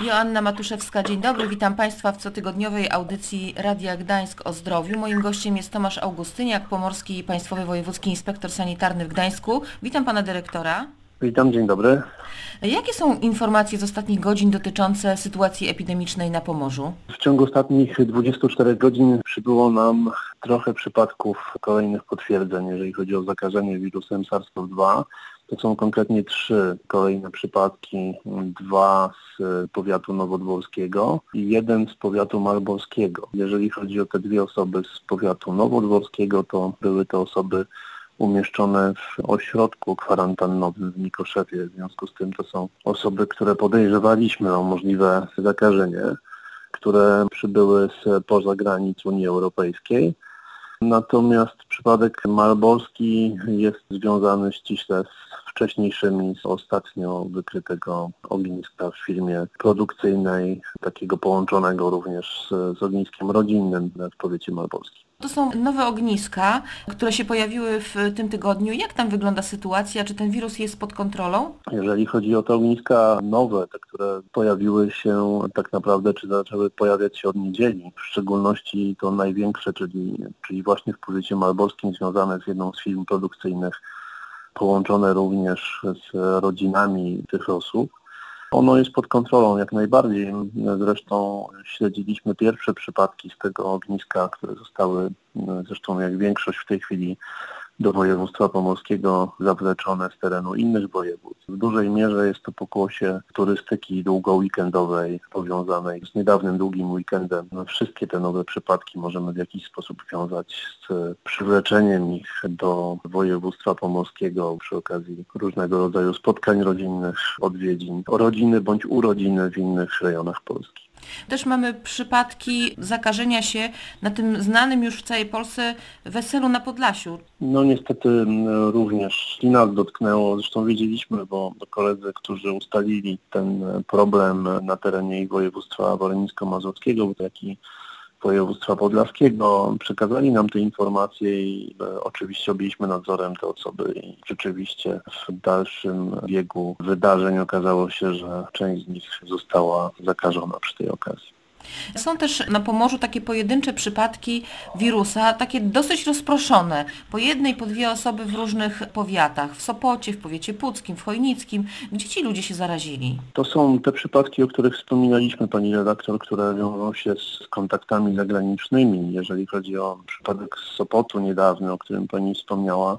Joanna Matuszewska, dzień dobry. Witam Państwa w cotygodniowej audycji Radia Gdańsk o zdrowiu. Moim gościem jest Tomasz Augustyniak, Pomorski Państwowy Wojewódzki Inspektor Sanitarny w Gdańsku. Witam Pana Dyrektora. Witam, dzień dobry. Jakie są informacje z ostatnich godzin dotyczące sytuacji epidemicznej na Pomorzu? W ciągu ostatnich 24 godzin przybyło nam trochę przypadków kolejnych potwierdzeń, jeżeli chodzi o zakażenie wirusem SARS-CoV-2. To są konkretnie 3 kolejne przypadki, 2 z powiatu nowodworskiego i 1 z powiatu malborskiego. Jeżeli chodzi o te 2 osoby z powiatu nowodworskiego, to były to osoby umieszczone w ośrodku kwarantannowym w Mikoszewie. W związku z tym to są osoby, które podejrzewaliśmy o możliwe zakażenie, które przybyły spoza granic Unii Europejskiej. Natomiast przypadek malborski jest związany ściśle z wcześniejszymi, z ostatnio wykrytego ogniska w firmie produkcyjnej, takiego połączonego również z ogniskiem rodzinnym w powiecie malborskim. To są nowe ogniska, które się pojawiły w tym tygodniu. Jak tam wygląda sytuacja? Czy ten wirus jest pod kontrolą? Jeżeli chodzi o te ogniska nowe, te, które pojawiły się tak naprawdę, czy zaczęły pojawiać się od niedzieli, w szczególności to największe, czyli właśnie w powiecie malborskim, związane z jedną z firm produkcyjnych, połączone również z rodzinami tych osób. Ono jest pod kontrolą jak najbardziej. Zresztą śledziliśmy pierwsze przypadki z tego ogniska, które zostały, zresztą jak większość w tej chwili, do województwa pomorskiego zawleczone z terenu innych województw. W dużej mierze jest to pokłosie turystyki długoweekendowej powiązanej z niedawnym długim weekendem. Wszystkie te nowe przypadki możemy w jakiś sposób wiązać z przywleczeniem ich do województwa pomorskiego przy okazji różnego rodzaju spotkań rodzinnych, odwiedzin, rodziny bądź urodziny w innych rejonach Polski. Też mamy przypadki zakażenia się na tym znanym już w całej Polsce weselu na Podlasiu. No niestety również i nas dotknęło, zresztą wiedzieliśmy, bo koledzy, którzy ustalili ten problem na terenie województwa warmińsko-mazurskiego, jak i województwa podlaskiego, przekazali nam te informacje i oczywiście objęliśmy nadzorem te osoby i rzeczywiście w dalszym biegu wydarzeń okazało się, że część z nich została zakażona przy tej okazji. Są też na Pomorzu takie pojedyncze przypadki wirusa, takie dosyć rozproszone. Po jednej, po 2 osoby w różnych powiatach. W Sopocie, w powiecie puckim, w chojnickim. Gdzie ci ludzie się zarazili? To są te przypadki, o których wspominaliśmy, pani redaktor, które wiążą się z kontaktami zagranicznymi. Jeżeli chodzi o przypadek z Sopotu niedawny, o którym pani wspomniała,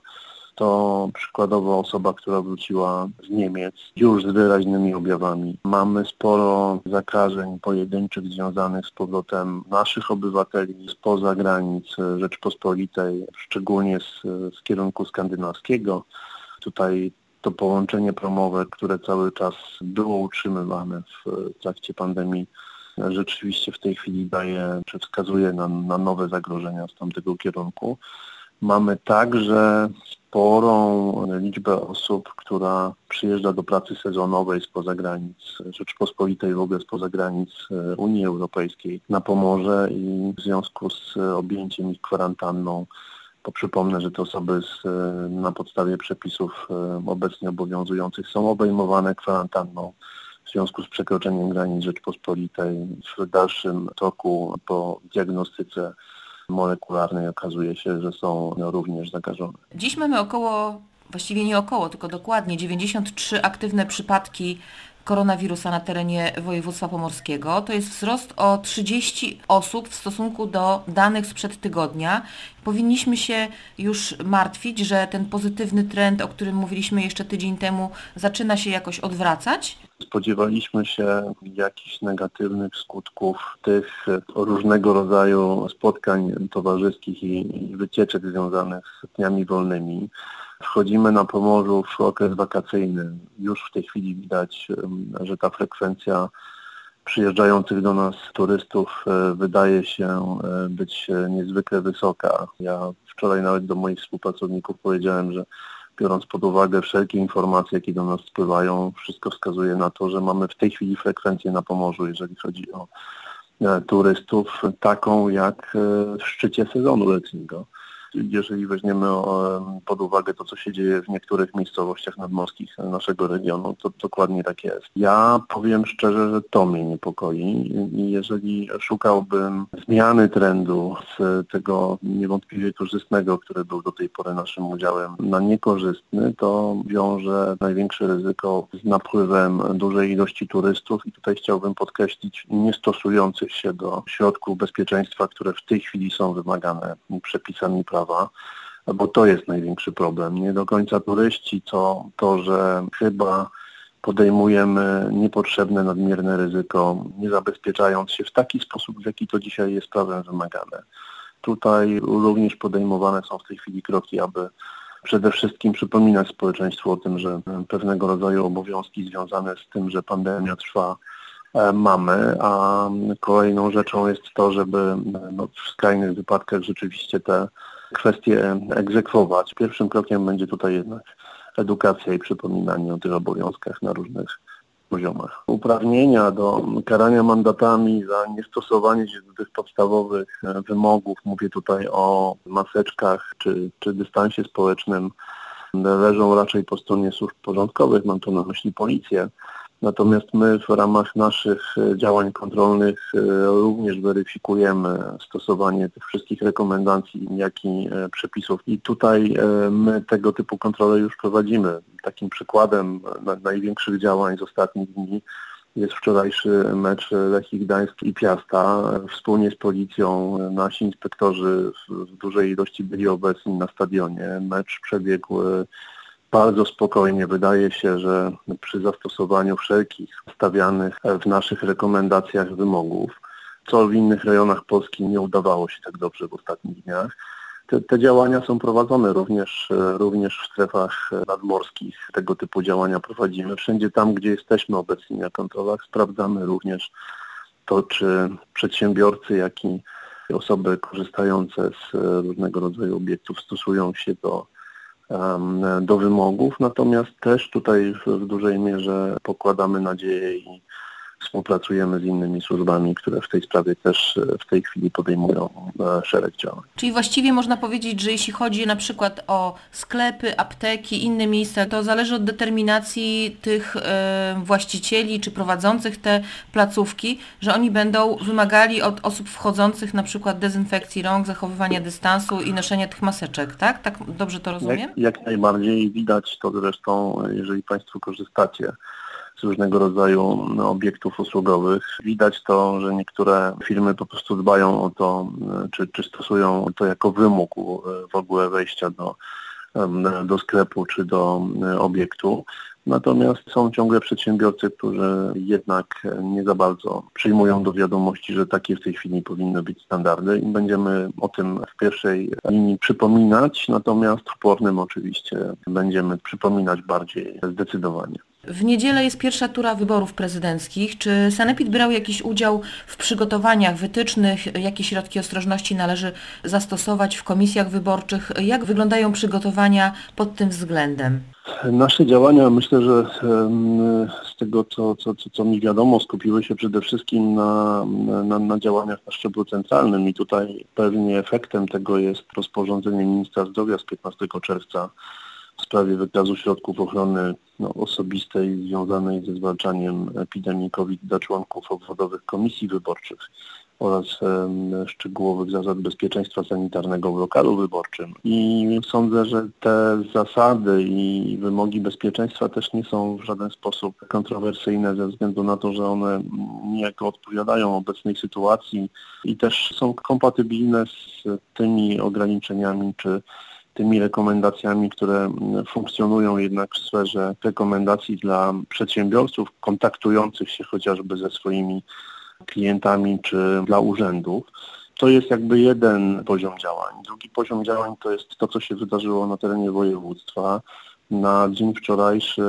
to przykładowo osoba, która wróciła z Niemiec już z wyraźnymi objawami. Mamy sporo zakażeń pojedynczych związanych z powrotem naszych obywateli spoza granic Rzeczpospolitej, szczególnie z kierunku skandynawskiego. Tutaj to połączenie promowe, które cały czas było utrzymywane w trakcie pandemii, rzeczywiście w tej chwili wskazuje na nowe zagrożenia z tamtego kierunku. Mamy także sporą liczbę osób, która przyjeżdża do pracy sezonowej spoza granic Rzeczpospolitej, w ogóle spoza granic Unii Europejskiej na Pomorze i w związku z objęciem ich kwarantanną, bo przypomnę, że te osoby na podstawie przepisów obecnie obowiązujących są obejmowane kwarantanną w związku z przekroczeniem granic Rzeczpospolitej. W dalszym toku po diagnostyce molekularnej okazuje się, że są również zakażone. Dziś mamy tylko dokładnie 93 aktywne przypadki koronawirusa na terenie województwa pomorskiego. To jest wzrost o 30 osób w stosunku do danych sprzed tygodnia. Powinniśmy się już martwić, że ten pozytywny trend, o którym mówiliśmy jeszcze tydzień temu, zaczyna się jakoś odwracać? Spodziewaliśmy się jakichś negatywnych skutków tych różnego rodzaju spotkań towarzyskich i wycieczek związanych z dniami wolnymi. Wchodzimy na Pomorzu w okres wakacyjny. Już w tej chwili widać, że ta frekwencja przyjeżdżających do nas turystów wydaje się być niezwykle wysoka. Ja wczoraj nawet do moich współpracowników powiedziałem, że biorąc pod uwagę wszelkie informacje, jakie do nas spływają, wszystko wskazuje na to, że mamy w tej chwili frekwencję na Pomorzu, jeżeli chodzi o turystów, taką jak w szczycie sezonu letniego. jeżeli weźmiemy pod uwagę to, co się dzieje w niektórych miejscowościach nadmorskich naszego regionu, to dokładnie tak jest. Ja powiem szczerze, że to mnie niepokoi i jeżeli szukałbym zmiany trendu z tego niewątpliwie korzystnego, który był do tej pory naszym udziałem, na niekorzystny, to wiąże największe ryzyko z napływem dużej ilości turystów i tutaj chciałbym podkreślić niestosujących się do środków bezpieczeństwa, które w tej chwili są wymagane przepisami prawa, bo to jest największy problem. Nie do końca turyści, to, że chyba podejmujemy niepotrzebne, nadmierne ryzyko, nie zabezpieczając się w taki sposób, w jaki to dzisiaj jest prawem wymagane. Tutaj również podejmowane są w tej chwili kroki, aby przede wszystkim przypominać społeczeństwu o tym, że pewnego rodzaju obowiązki związane z tym, że pandemia trwa, mamy, a kolejną rzeczą jest to, żeby w skrajnych wypadkach rzeczywiście te kwestie egzekwować. Pierwszym krokiem będzie tutaj jednak edukacja i przypominanie o tych obowiązkach na różnych poziomach. Uprawnienia do karania mandatami za niestosowanie się do tych podstawowych wymogów, mówię tutaj o maseczkach czy dystansie społecznym, leżą raczej po stronie służb porządkowych, mam tu na myśli policję. Natomiast my w ramach naszych działań kontrolnych również weryfikujemy stosowanie tych wszystkich rekomendacji, jak i przepisów. I tutaj my tego typu kontrole już prowadzimy. Takim przykładem największych działań z ostatnich dni jest wczorajszy mecz Lechii Gdańsk i Piasta. Wspólnie z policją nasi inspektorzy w dużej ilości byli obecni na stadionie. Mecz przebiegł bardzo spokojnie. Wydaje się, że przy zastosowaniu wszelkich stawianych w naszych rekomendacjach wymogów, co w innych rejonach Polski nie udawało się tak dobrze w ostatnich dniach, te działania są prowadzone również w strefach nadmorskich. Tego typu działania prowadzimy. Wszędzie tam, gdzie jesteśmy obecni na kontrolach, sprawdzamy również to, czy przedsiębiorcy, jak i osoby korzystające z różnego rodzaju obiektów stosują się do wymogów, natomiast też tutaj w dużej mierze pokładamy nadzieję i współpracujemy z innymi służbami, które w tej sprawie też w tej chwili podejmują szereg działań. Czyli właściwie można powiedzieć, że jeśli chodzi na przykład o sklepy, apteki, inne miejsca, to zależy od determinacji tych właścicieli czy prowadzących te placówki, że oni będą wymagali od osób wchodzących na przykład dezynfekcji rąk, zachowywania dystansu i noszenia tych maseczek, tak? Tak dobrze to rozumiem? Jak najbardziej. Widać to zresztą, jeżeli Państwo korzystacie z różnego rodzaju obiektów usługowych. Widać to, że niektóre firmy po prostu dbają o to, czy stosują to jako wymóg w ogóle wejścia do sklepu czy do obiektu. Natomiast są ciągle przedsiębiorcy, którzy jednak nie za bardzo przyjmują do wiadomości, że takie w tej chwili powinny być standardy i będziemy o tym w pierwszej linii przypominać, natomiast w pornym oczywiście będziemy przypominać bardziej zdecydowanie. W niedzielę jest pierwsza tura wyborów prezydenckich. Czy Sanepid brał jakiś udział w przygotowaniach, wytycznych, jakie środki ostrożności należy zastosować w komisjach wyborczych? Jak wyglądają przygotowania pod tym względem? Nasze działania, myślę, że z tego, co mi wiadomo, skupiły się przede wszystkim na działaniach na szczeblu centralnym i tutaj pewnie efektem tego jest rozporządzenie ministra zdrowia z 15 czerwca w sprawie wykazu środków ochrony osobistej związanej ze zwalczaniem epidemii COVID dla członków obwodowych komisji wyborczych oraz szczegółowych zasad bezpieczeństwa sanitarnego w lokalu wyborczym. I sądzę, że te zasady i wymogi bezpieczeństwa też nie są w żaden sposób kontrowersyjne ze względu na to, że one niejako odpowiadają obecnej sytuacji i też są kompatybilne z tymi ograniczeniami czy tymi rekomendacjami, które funkcjonują jednak w sferze rekomendacji dla przedsiębiorców kontaktujących się chociażby ze swoimi klientami czy dla urzędów. To jest jakby jeden poziom działań. Drugi poziom działań to jest to, co się wydarzyło na terenie województwa. Na dzień wczorajszy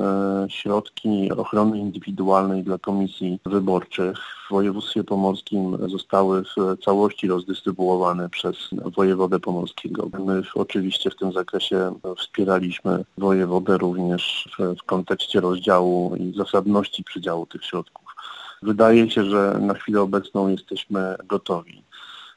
środki ochrony indywidualnej dla komisji wyborczych w województwie pomorskim zostały w całości rozdystrybuowane przez wojewodę pomorskiego. My oczywiście w tym zakresie wspieraliśmy wojewodę również w kontekście rozdziału i zasadności przydziału tych środków. Wydaje się, że na chwilę obecną jesteśmy gotowi.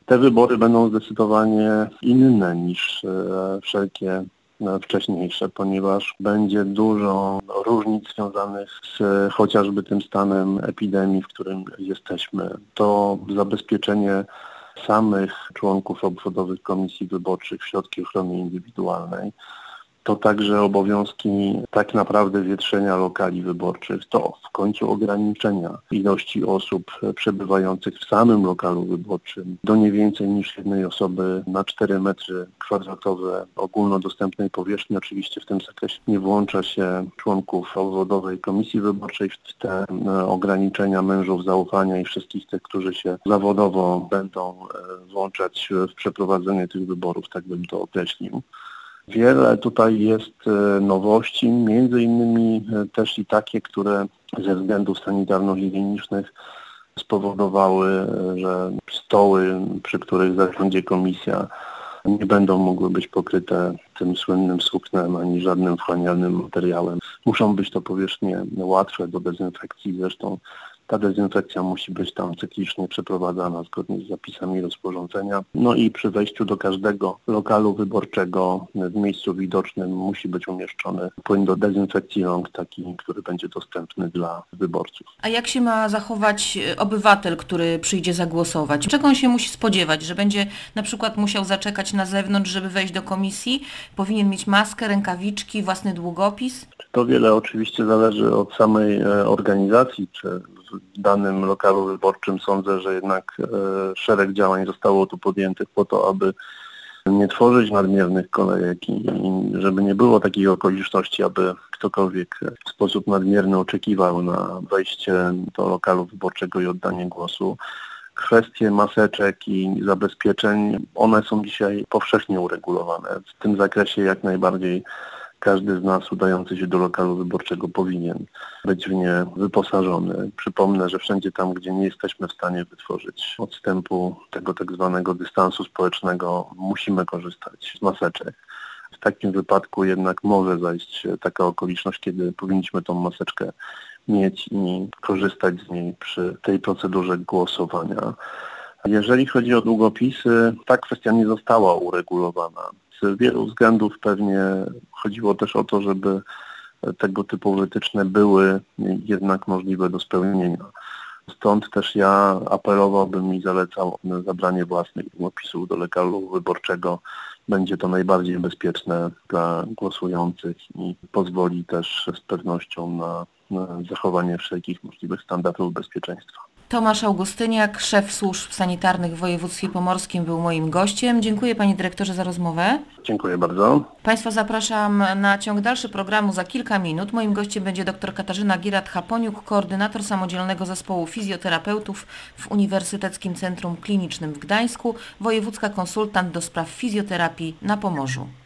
Te wybory będą zdecydowanie inne niż wszelkie wcześniejsze, ponieważ będzie dużo różnic związanych z chociażby tym stanem epidemii, w którym jesteśmy. To zabezpieczenie samych członków obwodowych komisji wyborczych w środki ochrony indywidualnej, to także obowiązki tak naprawdę wietrzenia lokali wyborczych, to w końcu ograniczenia ilości osób przebywających w samym lokalu wyborczym do nie więcej niż jednej osoby na 4 metry kwadratowe ogólnodostępnej powierzchni. Oczywiście w tym zakresie nie włącza się członków obwodowej komisji wyborczej w te ograniczenia mężów zaufania i wszystkich tych, którzy się zawodowo będą włączać w przeprowadzenie tych wyborów, tak bym to określił. Wiele tutaj jest nowości, między innymi też i takie, które ze względów sanitarno-higienicznych spowodowały, że stoły, przy których zasiądzie komisja, nie będą mogły być pokryte tym słynnym suknem ani żadnym wchłanialnym materiałem. Muszą być to powierzchnie łatwe do dezynfekcji, zresztą ta dezynfekcja musi być tam cyklicznie przeprowadzana zgodnie z zapisami rozporządzenia. No i przy wejściu do każdego lokalu wyborczego w miejscu widocznym musi być umieszczony płyn do dezynfekcji rąk, taki, który będzie dostępny dla wyborców. A jak się ma zachować obywatel, który przyjdzie zagłosować? Czego on się musi spodziewać? Że będzie na przykład musiał zaczekać na zewnątrz, żeby wejść do komisji? Powinien mieć maskę, rękawiczki, własny długopis? To wiele oczywiście zależy od samej organizacji, czy w danym lokalu wyborczym. Sądzę, że jednak szereg działań zostało tu podjętych po to, aby nie tworzyć nadmiernych kolejek i żeby nie było takiej okoliczności, aby ktokolwiek w sposób nadmierny oczekiwał na wejście do lokalu wyborczego i oddanie głosu. Kwestie maseczek i zabezpieczeń, one są dzisiaj powszechnie uregulowane. W tym zakresie jak najbardziej każdy z nas udający się do lokalu wyborczego powinien być w nie wyposażony. Przypomnę, że wszędzie tam, gdzie nie jesteśmy w stanie wytworzyć odstępu tego tak zwanego dystansu społecznego, musimy korzystać z maseczek. W takim wypadku jednak może zajść taka okoliczność, kiedy powinniśmy tą maseczkę mieć i korzystać z niej przy tej procedurze głosowania. Jeżeli chodzi o długopisy, ta kwestia nie została uregulowana. Z wielu względów pewnie chodziło też o to, żeby tego typu wytyczne były jednak możliwe do spełnienia. Stąd też ja apelowałbym i zalecał zabranie własnych długopisów do lokalu wyborczego. Będzie to najbardziej bezpieczne dla głosujących i pozwoli też z pewnością na zachowanie wszelkich możliwych standardów bezpieczeństwa. Tomasz Augustyniak, szef służb sanitarnych w województwie pomorskim, był moim gościem. Dziękuję panie dyrektorze za rozmowę. Dziękuję bardzo. Państwa zapraszam na ciąg dalszy programu za kilka minut. Moim gościem będzie dr Katarzyna Girat-Haponiuk, koordynator samodzielnego zespołu fizjoterapeutów w Uniwersyteckim Centrum Klinicznym w Gdańsku, wojewódzka konsultant do spraw fizjoterapii na Pomorzu.